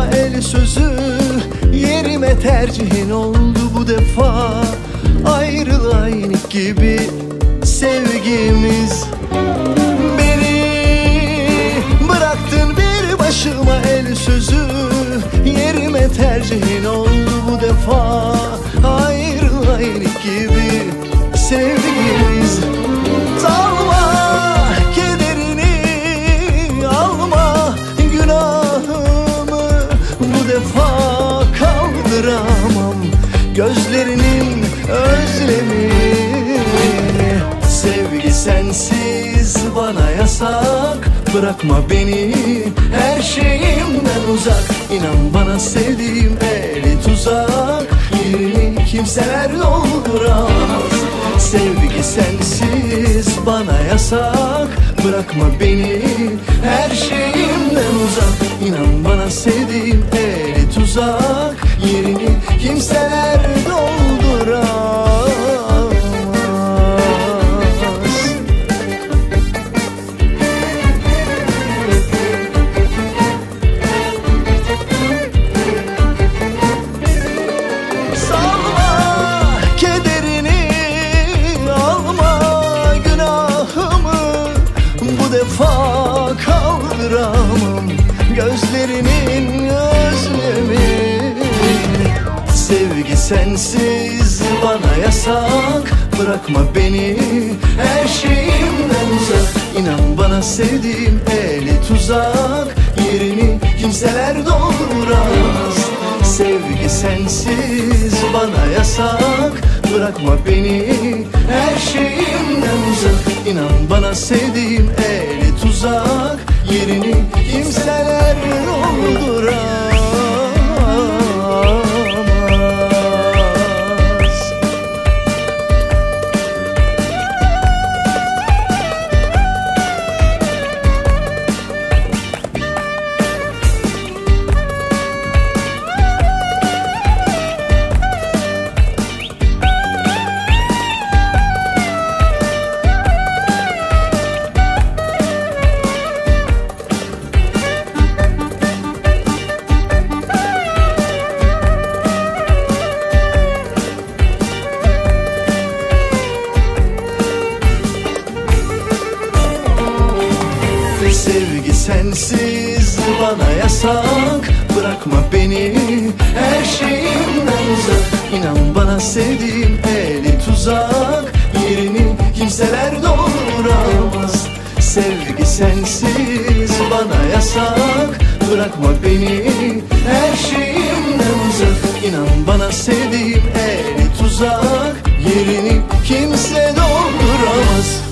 başıma el sözü, yerime tercihin oldu bu defa. Ayrılığa yenik gibi sevgimiz. Beni bıraktın bir başıma el sözü, yerime tercihin oldu bu defa. Ayrılığa yenik gibi sevgimiz. Alma kederini, alma günahımı, bu defa kaldıramam gözlerinin özlemini. Sevgi sensiz bana yasak, bırakma beni her şeyimden uzak. İnan bana sevdiğim eli tuzak, yerini kimseler dolduramaz. Sevgi sensiz bana yasak, bırakma beni her şeyimden uzak. İnan bana sevdiğim eli tuzak, yerini kimseler dolduramaz. Bu defa kaldıramam gözlerinin özlemini. Sevgi sensiz bana yasak, bırakma beni her şeyimden uzak. İnan bana sevdiğim eli tuzak, yerini kimseler dolduramaz. Sevgi sensiz bana yasak, bırakma beni her şeyimden uzak. İnan bana sevdiğim eli tuzak, yerini kimseler dolduramaz. Sevgi sensiz bana yasak, bırakma beni her şeyimden uzak. İnan bana sevdiğim eli tuzak, yerini kimseler dolduramaz. Sevgi sensiz bana yasak, bırakma beni her şeyimden uzak. İnan bana sevdiğim eli tuzak, yerini kimse dolduramaz.